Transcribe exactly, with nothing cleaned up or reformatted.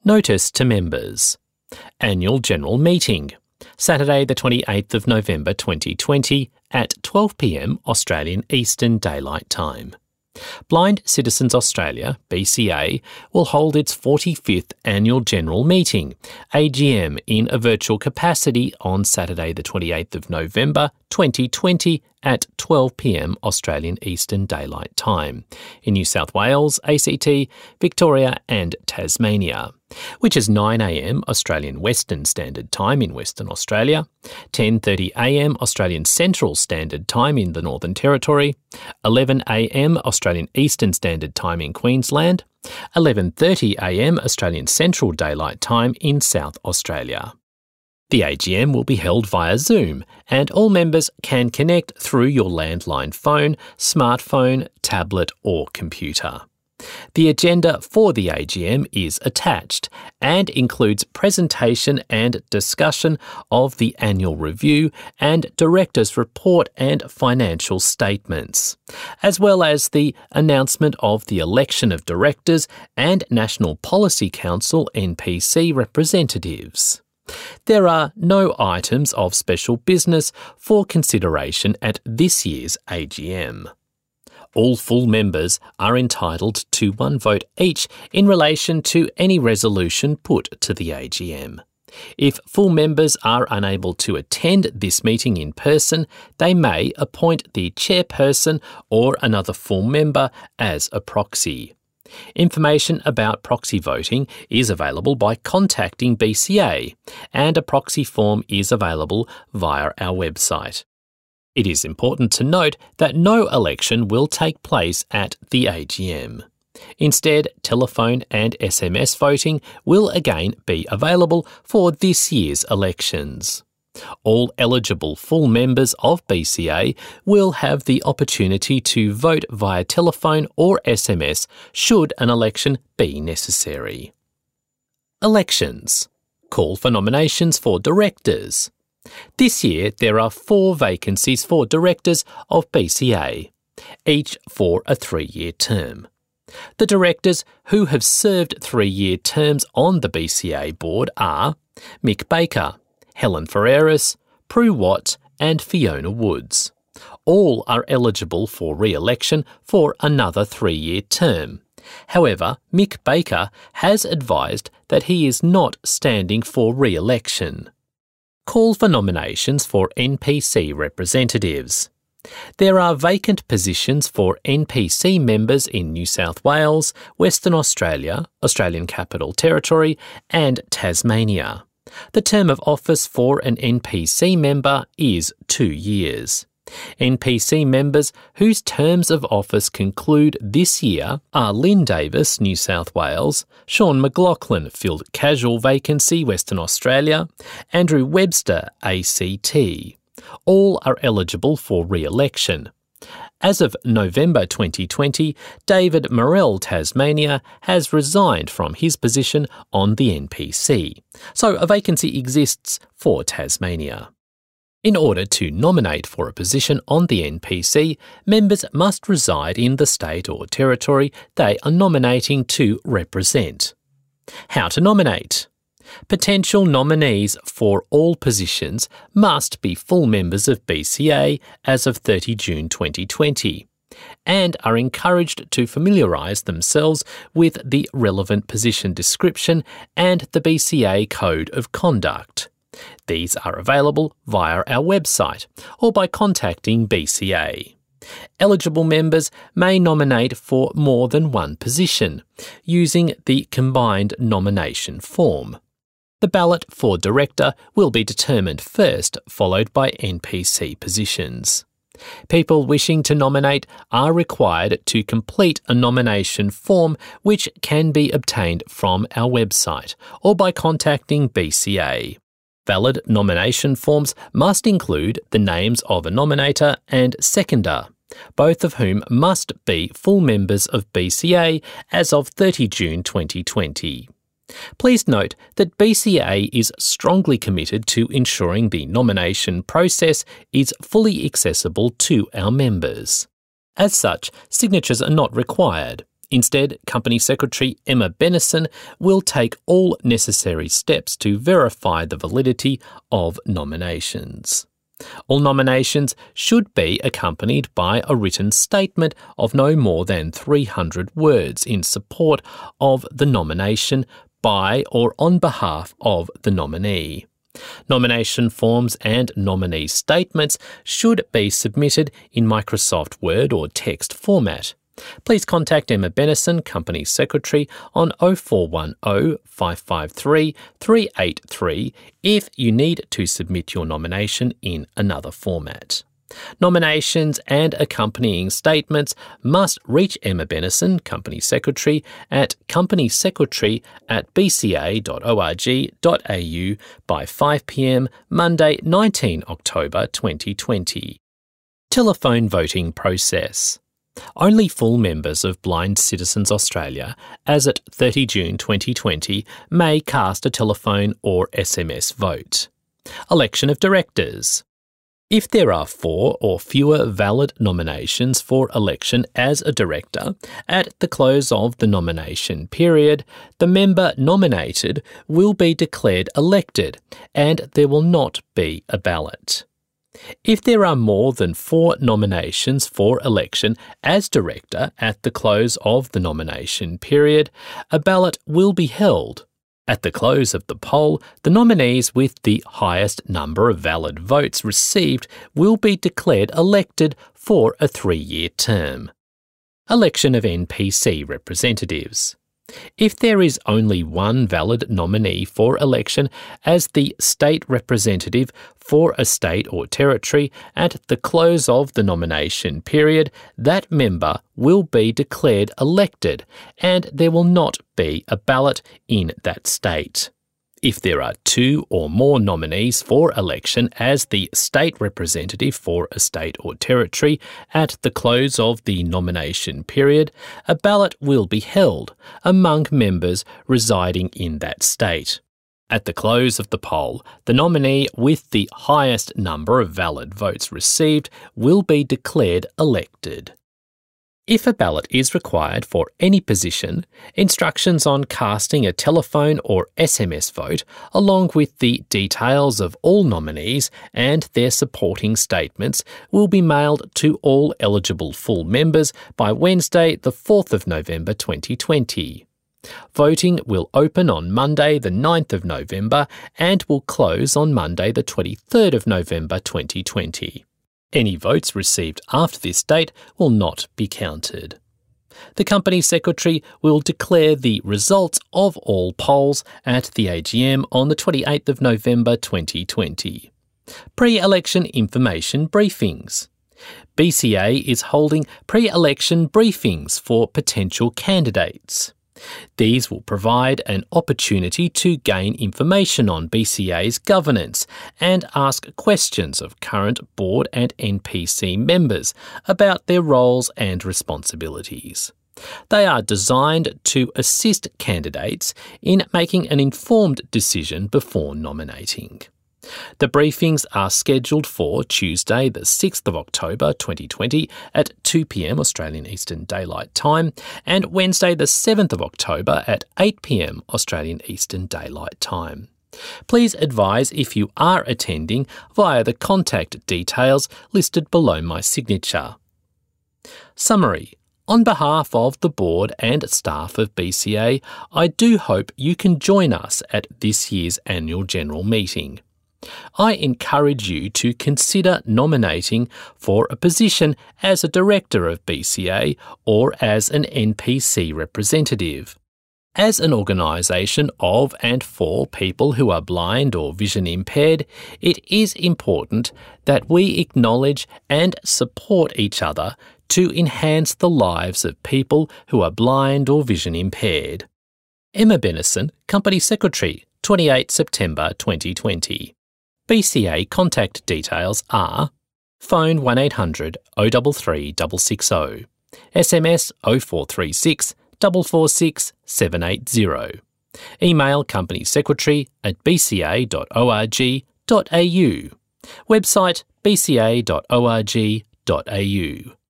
Notice to members. Annual General Meeting, Saturday the twenty-eighth of November twenty twenty at twelve p m Australian Eastern Daylight Time. Blind Citizens Australia, B C A, will hold its forty-fifth Annual General Meeting, A G M, in a virtual capacity on Saturday the twenty-eighth of November twenty twenty at twelve p m Australian Eastern Daylight Time in New South Wales, A C T, Victoria and Tasmania, which is nine a m Australian Western Standard Time in Western Australia, ten thirty a m Australian Central Standard Time in the Northern Territory, eleven a m Australian Eastern Standard Time in Queensland, eleven thirty a m Australian Central Daylight Time in South Australia. The A G M will be held via Zoom, and all members can connect through your landline phone, smartphone, tablet or computer. The agenda for the A G M is attached and includes presentation and discussion of the annual review and director's report and financial statements, as well as the announcement of the election of directors and National Policy Council N P C representatives. There are no items of special business for consideration at this year's A G M. All full members are entitled to one vote each in relation to any resolution put to the A G M. If full members are unable to attend this meeting in person, they may appoint the chairperson or another full member as a proxy. Information about proxy voting is available by contacting B C A, and a proxy form is available via our website. It is important to note that no election will take place at the A G M. Instead, telephone and S M S voting will again be available for this year's elections. All eligible full members of B C A will have the opportunity to vote via telephone or S M S should an election be necessary. Elections. Call for nominations for directors. This year there are four vacancies for directors of B C A, each for a three-year term. The directors who have served three-year terms on the B C A board are Mick Baker, Helen Ferreras, Prue Watt and Fiona Woods. All are eligible for re-election for another three-year term. However, Mick Baker has advised that he is not standing for re-election. Call for nominations for N P C representatives. There are vacant positions for N P C members in New South Wales, Western Australia, Australian Capital Territory and Tasmania. The term of office for an N P C member is two years. N P C members whose terms of office conclude this year are Lynn Davis, New South Wales, Sean McLaughlin, filled casual vacancy, Western Australia, Andrew Webster, A C T. All are eligible for re-election. As of November twenty twenty, David Morrell, Tasmania, has resigned from his position on the N P C, so a vacancy exists for Tasmania. In order to nominate for a position on the N P C, members must reside in the state or territory they are nominating to represent. How to nominate? Potential nominees for all positions must be full members of B C A as of thirtieth of June twenty twenty and are encouraged to familiarise themselves with the relevant position description and the B C A Code of Conduct. These are available via our website or by contacting B C A. Eligible members may nominate for more than one position using the combined nomination form. The ballot for director will be determined first, followed by N P C positions. People wishing to nominate are required to complete a nomination form which can be obtained from our website or by contacting B C A. Valid nomination forms must include the names of a nominator and seconder, both of whom must be full members of B C A as of thirtieth of June twenty twenty. Please note that B C A is strongly committed to ensuring the nomination process is fully accessible to our members. As such, signatures are not required. Instead, Company Secretary Emma Bennison will take all necessary steps to verify the validity of nominations. All nominations should be accompanied by a written statement of no more than three hundred words in support of the nomination by or on behalf of the nominee. Nomination forms and nominee statements should be submitted in Microsoft Word or text format. Please contact Emma Bennison, Company Secretary, on oh four one oh, five five three, three eight three if you need to submit your nomination in another format. Nominations and accompanying statements must reach Emma Bennison, Company Secretary, at companysecretary at b c a dot org dot a u by five p m Monday, the nineteenth of October twenty twenty. Telephone voting process. Only full members of Blind Citizens Australia, as at thirtieth of June twenty twenty, may cast a telephone or S M S vote. Election of directors. If there are four or fewer valid nominations for election as a director at the close of the nomination period, the member nominated will be declared elected and there will not be a ballot. If there are more than four nominations for election as director at the close of the nomination period, a ballot will be held. At the close of the poll, the nominees with the highest number of valid votes received will be declared elected for a three-year term. Election of N P C representatives. If there is only one valid nominee for election as the state representative for a state or territory at the close of the nomination period, that member will be declared elected and there will not be a ballot in that state. If there are two or more nominees for election as the state representative for a state or territory at the close of the nomination period, a ballot will be held among members residing in that state. At the close of the poll, the nominee with the highest number of valid votes received will be declared elected. If a ballot is required for any position, instructions on casting a telephone or S M S vote, along with the details of all nominees and their supporting statements, will be mailed to all eligible full members by Wednesday, the fourth of November twenty twenty. Voting will open on Monday, the ninth of November and will close on Monday, the twenty-third of November twenty twenty. Any votes received after this date will not be counted. The Company Secretary will declare the results of all polls at the A G M on the twenty-eighth of November twenty twenty. Pre-election information briefings. B C A is holding pre-election briefings for potential candidates. These will provide an opportunity to gain information on B C A's governance and ask questions of current board and N P C members about their roles and responsibilities. They are designed to assist candidates in making an informed decision before nominating. The briefings are scheduled for Tuesday, the sixth of October twenty twenty at two p m Australian Eastern Daylight Time and Wednesday, the seventh of October at eight p m Australian Eastern Daylight Time. Please advise if you are attending via the contact details listed below my signature. Summary. On behalf of the board and staff of B C A, I do hope you can join us at this year's annual general meeting. I encourage you to consider nominating for a position as a director of B C A or as an N P C representative. As an organisation of and for people who are blind or vision impaired, it is important that we acknowledge and support each other to enhance the lives of people who are blind or vision impaired. Emma Bennison, Company Secretary, twenty-eighth of September twenty twenty. B C A contact details are phone one eight hundred, oh three three, six six oh, S M S oh four three six, four four six, seven eight zero, email company secretary at b c a dot org dot a u, website b c a dot org dot a u.